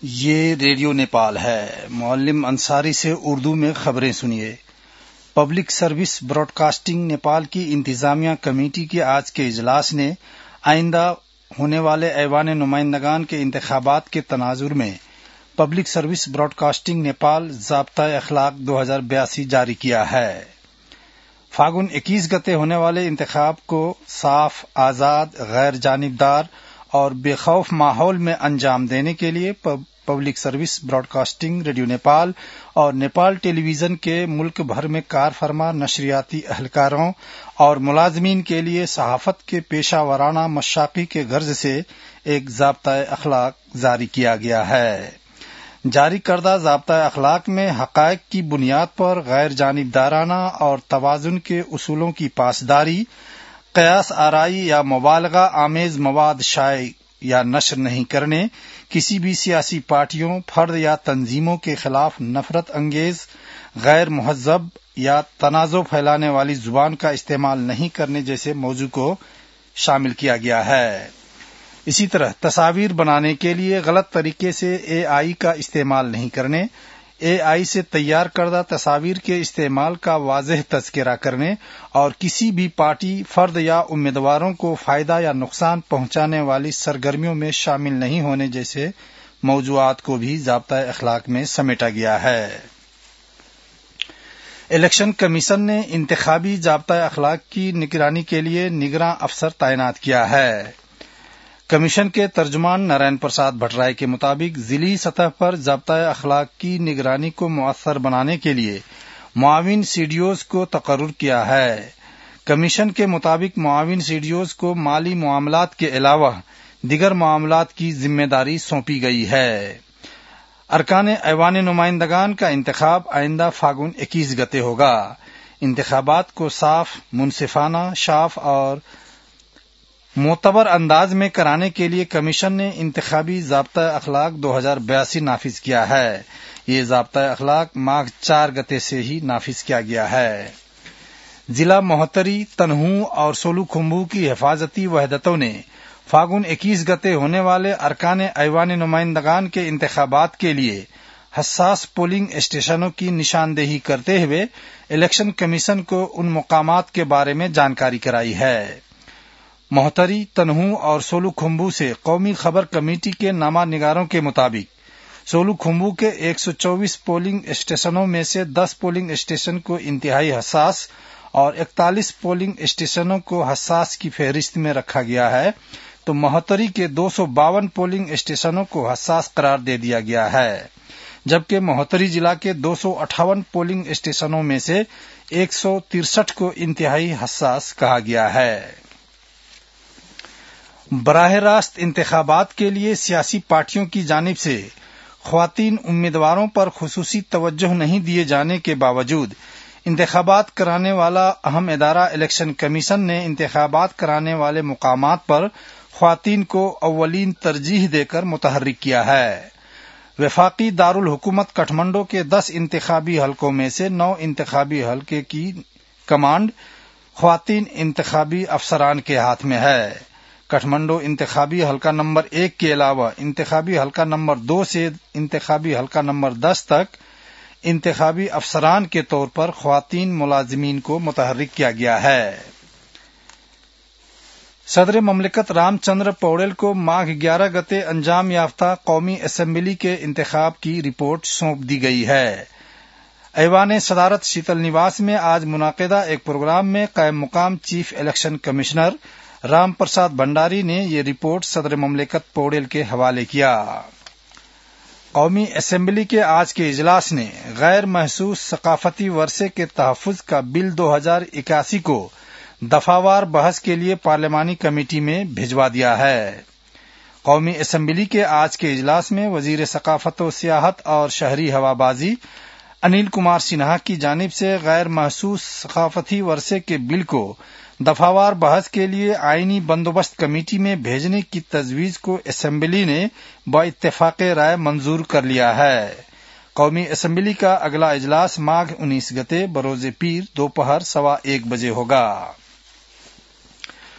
یہ ریڈیو نیپال ہے۔ معلم انصاری سے اردو میں خبریں سنیے۔ Public service broadcasting Nepal کی انتظامیہ کمیٹی کے آج کے اجلاس نے آئندہ ہونے والے ایوان نمائندگان کے انتخابات کے تناظر میں public service broadcasting Nepal ضابطۂ اخلاق 2082 جاری کیا ہے۔ فاگن 21 گتے ہونے والے انتخاب کو صاف، آزاد، غیر جانبدار اور بے خوف ماحول میں انجام دینے کے لیے public service broadcasting radio Nepal اور نیپال ٹیلی ویژن کے ملک بھر میں کار فرما نشریاتی اہلکاروں اور ملازمین کے لیے صحافت کے پیشہ ورانہ مشاقی کے غرض سے ایک ضابطۂ اخلاق جاری کیا گیا ہے۔ جاری کردہ ضابطۂ اخلاق میں حقائق کی بنیاد پر غیر جانبدارانہ اور توازن کے اصولوں کی پاسداری، قیاس آرائی یا مبالغہ آمیز مواد شائع یا نشر نہیں کرنے، کسی بھی سیاسی پارٹیوں، فرد یا تنظیموں کے خلاف نفرت انگیز، غیر مہذب یا تنازع پھیلانے والی زبان کا استعمال نہیں کرنے جیسے موضوع کو شامل کیا گیا ہے۔ اسی طرح تصاویر بنانے کے لیے غلط طریقے سے AI کا استعمال نہیں کرنے، AI سے تیار کردہ تصاویر کے استعمال کا واضح تذکرہ کرنے اور کسی بھی پارٹی، فرد یا امیدواروں کو فائدہ یا نقصان پہنچانے والی سرگرمیوں میں شامل نہیں ہونے جیسے موضوعات کو بھی ضابطۂ اخلاق میں سمیٹا گیا ہے۔ الیکشن کمیشن نے انتخابی ضابطۂ اخلاق کی نگرانی کے لیے نگراں افسر تعینات کیا ہے۔ کمیشن کے ترجمان نارائن پرساد بھٹرائے کے مطابق ضلعی سطح پر ضابطۂ اخلاق کی نگرانی کو مؤثر بنانے کے لیے معاون CDOs کو تقرر کیا ہے۔ کمیشن کے مطابق معاون CDOs کو مالی معاملات کے علاوہ دیگر معاملات کی ذمہ داری سونپی گئی ہے۔ ارکان ایوان نمائندگان کا انتخاب آئندہ فاگن 21 گتے ہوگا۔ انتخابات کو صاف، منصفانہ، شاف اور معتبر انداز میں کرانے کے لیے کمیشن نے انتخابی ضابطۂ اخلاق 2082 نافذ کیا ہے۔ یہ ضابطۂ اخلاق ماہ 4 گتے سے ہی نافذ کیا گیا ہے۔ ضلع مہتری، تنہو اور سولو کھمبو کی حفاظتی وحدتوں نے فاگن 21 گتے ہونے والے ارکان ایوان نمائندگان کے انتخابات کے لیے حساس پولنگ اسٹیشنوں کی نشاندہی کرتے ہوئے الیکشن کمیشن کو ان مقامات کے بارے میں جانکاری کرائی ہے۔ مہتری، تنہو اور سولو کھمبو سے قومی خبر کمیٹی کے نامہ نگاروں کے مطابق سولو کھمبو کے 124 پولنگ اسٹیشنوں میں سے 10 پولنگ اسٹیشن کو انتہائی حساس اور 41 پولنگ اسٹیشنوں کو حساس کی فہرست میں رکھا گیا ہے، تو مہتری کے 252 پولنگ اسٹیشنوں کو حساس قرار دے دیا گیا ہے، جبکہ مہتری ضلع کے 258 پولنگ اسٹیشنوں میں سے 163 کو انتہائی حساس کہا گیا ہے۔ براہ راست انتخابات کے لیے سیاسی پارٹیوں کی جانب سے خواتین امیدواروں پر خصوصی توجہ نہیں دیے جانے کے باوجود انتخابات کرانے والا اہم ادارہ الیکشن کمیشن نے انتخابات کرانے والے مقامات پر خواتین کو اولین ترجیح دے کر متحرک کیا ہے۔ وفاقی دارالحکومت کٹھمنڈو کے 10 انتخابی حلقوں میں سے 9 انتخابی حلقے کی کمانڈ خواتین انتخابی افسران کے ہاتھ میں ہے۔ کٹھمنڈو انتخابی حلقہ نمبر 1 کے علاوہ انتخابی حلقہ نمبر 2 سے انتخابی حلقہ نمبر 10 تک انتخابی افسران کے طور پر خواتین ملازمین کو متحرک کیا گیا ہے۔ صدر مملکت رام چندر پوڑیل کو ماہ 11 گتے انجام یافتہ قومی اسمبلی کے انتخاب کی رپورٹ سونپ دی گئی ہے۔ ایوان صدارت شیتل نواس میں آج منعقدہ ایک پروگرام میں قائم مقام chief election commissioner Ram Prasad Bhandari نے یہ رپورٹ صدر مملکت پوڑیل کے حوالے کیا۔ قومی اسمبلی کے آج کے اجلاس نے غیر محسوس ثقافتی ورثے کے تحفظ کا بل 2081 کو دفعہ وار بحث کے لیے پارلیمانی کمیٹی میں بھجوا دیا ہے۔ قومی اسمبلی کے آج کے اجلاس میں وزیر ثقافت و سیاحت اور شہری ہوابازی انل کمار سنہا کی جانب سے غیر محسوس ثقافتی ورثے کے بل کو دفعہ وار بحث کے لیے آئینی بندوبست کمیٹی میں بھیجنے کی تجویز کو اسمبلی نے با اتفاق رائے منظور کر لیا ہے۔ قومی اسمبلی کا اگلا اجلاس ماہ 19 گتے بروز پیر دوپہر 1:15 بجے ہوگا۔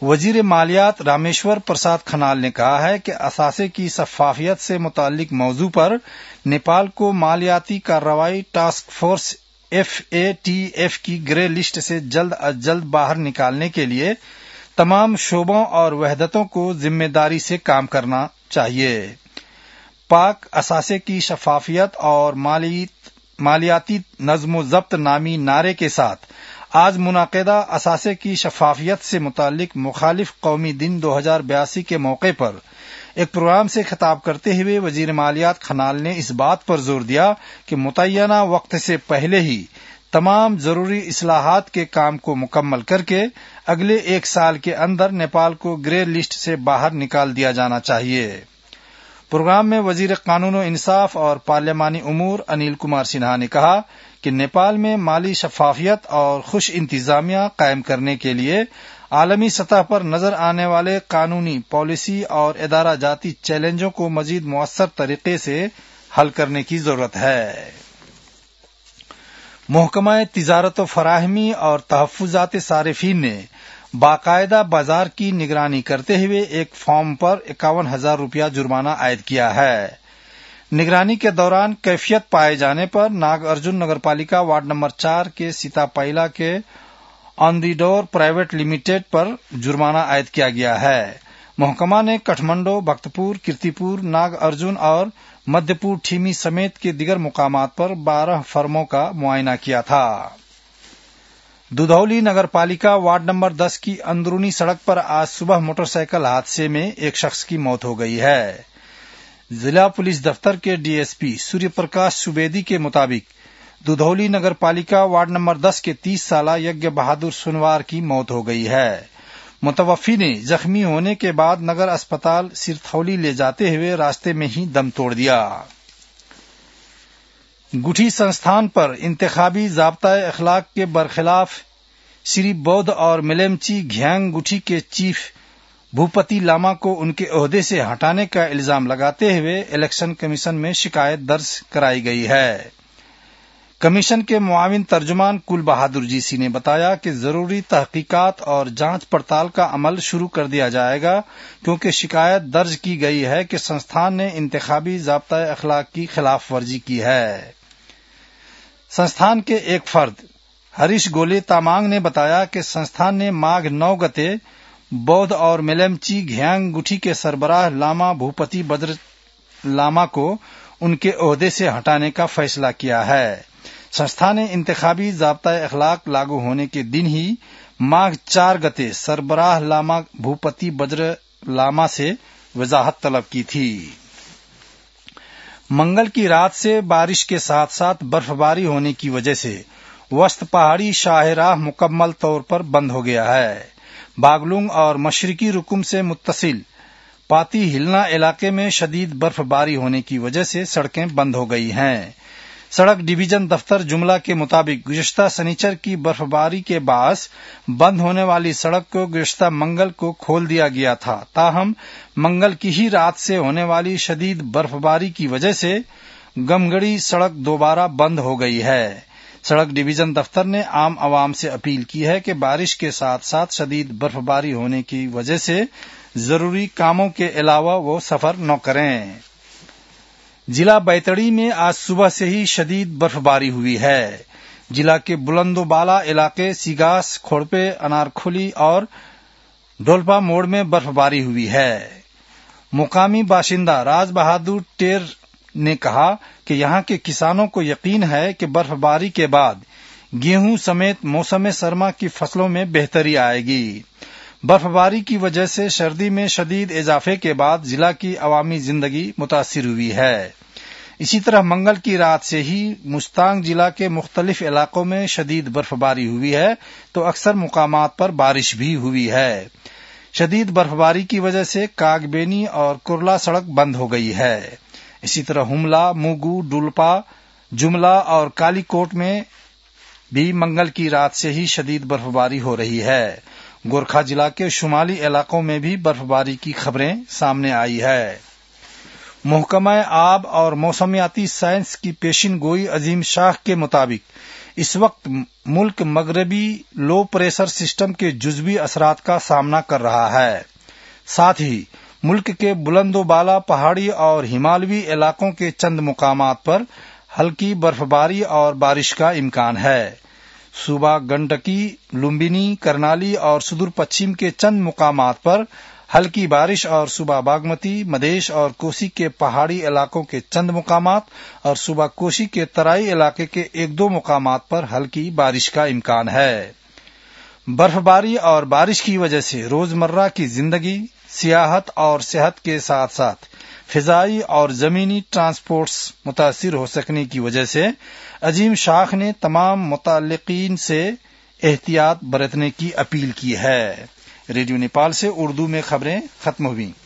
وزیر مالیات رامیشور پرساد کھنال نے کہا ہے کہ اثاثے کی شفافیت سے متعلق موضوع پر نیپال کو مالیاتی کارروائی ٹاسک فورس FATF کی گرے لسٹ سے جلد از جلد باہر نکالنے کے لیے تمام شعبوں اور وحدتوں کو ذمہ داری سے کام کرنا چاہیے۔ پاک اثاثے کی شفافیت اور مالیاتی نظم و ضبط نامی نعرے کے ساتھ آج منعقدہ اثاثے کی شفافیت سے متعلق مخالف قومی دن 2082 کے موقع پر ایک پروگرام سے خطاب کرتے ہوئے وزیر مالیات کھنال نے اس بات پر زور دیا کہ متعینہ وقت سے پہلے ہی تمام ضروری اصلاحات کے کام کو مکمل کر کے اگلے 1 سال کے اندر نیپال کو گرے لسٹ سے باہر نکال دیا جانا چاہیے۔ پروگرام میں وزیر قانون و انصاف اور پارلیمانی امور انیل کمار سنہا نے کہا کہ نیپال میں مالی شفافیت اور خوش انتظامیہ قائم کرنے کے لیے عالمی سطح پر نظر آنے والے قانونی، پالیسی اور ادارہ جاتی چیلنجوں کو مزید مؤثر طریقے سے حل کرنے کی ضرورت ہے۔ محکمہ تجارت و فراہمی اور تحفظات صارفین نے باقاعدہ بازار کی نگرانی کرتے ہوئے ایک فارم پر 51,000 روپیہ جرمانہ عائد کیا ہے۔ نگرانی کے دوران کیفیت پائے جانے پر ناگ ارجن نگر پالیکا وارڈ نمبر 4 کے سیتا پائلا کے آن دی ڈور پرائیویٹ لمیٹڈ پر جرمانہ عائد کیا گیا ہے۔ محکمہ نے کٹھمنڈو، بختپور، کیرتیپور، ناگ ارجن اور مدھیہ پور ٹھیمی سمیت کے دیگر مقامات پر 12 فرموں کا معائنہ کیا تھا۔ دودھولی نگر پالیکا وارڈ نمبر 10 کی اندرونی سڑک پر آج صبح موٹر سائیکل حادثے میں ایک شخص کی موت ہو گئی ہے۔ ضلع پولیس دفتر کے DSP سوریہ پرکاش سبیدی کے مطابق دودھولی نگر پالیکا وارڈ نمبر 10 کے 30 سالہ یگیہ بہادر سنوار کی موت ہو گئی ہے۔ متوفی نے زخمی ہونے کے بعد نگر اسپتال سرتھولی لے جاتے ہوئے راستے میں ہی دم توڑ دیا۔ گٹھی سنستھان پر انتخابی ضابطۂ اخلاق کے برخلاف سری بودھ اور ملیمچی گھیانگ گٹھی کے چیف بھوپتی لاما کو ان کے عہدے سے ہٹانے کا الزام لگاتے ہوئے الیکشن کمیشن میں شکایت درج کرائی گئی ہے۔ کمیشن کے معاون ترجمان کل بہادر جی سی نے بتایا کہ ضروری تحقیقات اور جانچ پڑتال کا عمل شروع کر دیا جائے گا کیونکہ شکایت درج کی گئی ہے کہ سنستھان نے انتخابی ضابطۂ اخلاق کی خلاف ورزی کی ہے۔ سنستھان کے ایک فرد ہریش گولے تامانگ نے بتایا کہ سنستھان نے ماگھ 9 گتے بودھ اور ملیمچی گھیانگ گٹھی کے سربراہ لاما بھوپتی بدر لاما کو ان کے عہدے سے ہٹانے کا فیصلہ کیا ہے۔ سنستھا نے انتخابی ضابطۂ اخلاق لاگو ہونے کے دن ہی ماگھ 4 گتے سربراہ لاما بھوپتی بدر لاما سے وضاحت طلب کی تھی۔ منگل کی رات سے بارش کے ساتھ ساتھ برف باری ہونے کی وجہ سے وسط پہاڑی شاہراہ مکمل طور پر بند ہو گیا ہے۔ باگلونگ اور مشرقی رکن سے متصل پاتی ہلنا علاقے میں شدید برف باری ہونے کی وجہ سے سڑکیں بند ہو گئی ہیں۔ سڑک ڈویژن دفتر جملہ کے مطابق گزشتہ سنیچر کی برف باری کے باعث بند ہونے والی سڑک کو گزشتہ منگل کو کھول دیا گیا تھا، تاہم منگل کی ہی رات سے ہونے والی شدید برف باری کی وجہ سے گمگڑی سڑک دوبارہ بند ہو گئی ہے۔ سڑک ڈویژن دفتر نے عام عوام سے اپیل کی ہے کہ بارش کے ساتھ ساتھ شدید برف باری ہونے کی وجہ سے ضروری کاموں کے علاوہ وہ سفر نہ کریں۔ ضلع بیتڑی میں آج صبح سے ہی شدید برف باری ہوئی ہے۔ ضلع کے بلند و بالا علاقے سیگاس، کھوڑپے، انارکھولی اور ڈولپا موڑ میں برف باری ہوئی ہے۔ مقامی باشندہ راج بہادر ٹیر نے کہا کہ یہاں کے کسانوں کو یقین ہے کہ برف باری کے بعد گیہوں سمیت موسم سرما کی فصلوں میں بہتری آئے گی۔ برف باری کی وجہ سے سردی میں شدید اضافے کے بعد ضلع کی عوامی زندگی متاثر ہوئی ہے۔ اسی طرح منگل کی رات سے ہی مستانگ ضلع کے مختلف علاقوں میں شدید برف باری ہوئی ہے تو اکثر مقامات پر بارش بھی ہوئی ہے۔ شدید برف باری کی وجہ سے کاگبینی اور کرلا سڑک بند ہو گئی ہے۔ اسی طرح ہملا، موگو، ڈولپا، جملہ اور کالی کوٹ میں بھی منگل کی رات سے ہی شدید برف باری ہو رہی ہے۔ گورکھا ضلع کے شمالی علاقوں میں بھی برف باری کی خبریں سامنے آئی ہے۔ محکمہ آب اور موسمیاتی سائنس کی پیشن گوئی عظیم شاہ کے مطابق اس وقت ملک مغربی لو پریشر سسٹم کے جزوی اثرات کا سامنا کر رہا ہے. ساتھ ہی ملک کے بلند و بالا پہاڑی اور ہمالوی علاقوں کے چند مقامات پر ہلکی برف باری اور بارش کا امکان ہے. صوبہ گنڈکی، لمبنی، کرنالی اور سدور پچھم کے چند مقامات پر ہلکی بارش اور صوبہ باگمتی، مدیش اور کوسی کے پہاڑی علاقوں کے چند مقامات اور صوبہ کوسی کے ترائی علاقے کے 1-2 مقامات پر ہلکی بارش کا امکان ہے. برف باری اور بارش کی وجہ سے روزمرہ کی زندگی، سیاحت اور صحت کے ساتھ ساتھ فضائی اور زمینی ٹرانسپورٹس متاثر ہو سکنے کی وجہ سے عظیم شاخ نے تمام متعلقین سے احتیاط برتنے کی اپیل کی ہے. ریڈیو نیپال سے اردو میں خبریں ختم ہوئیں.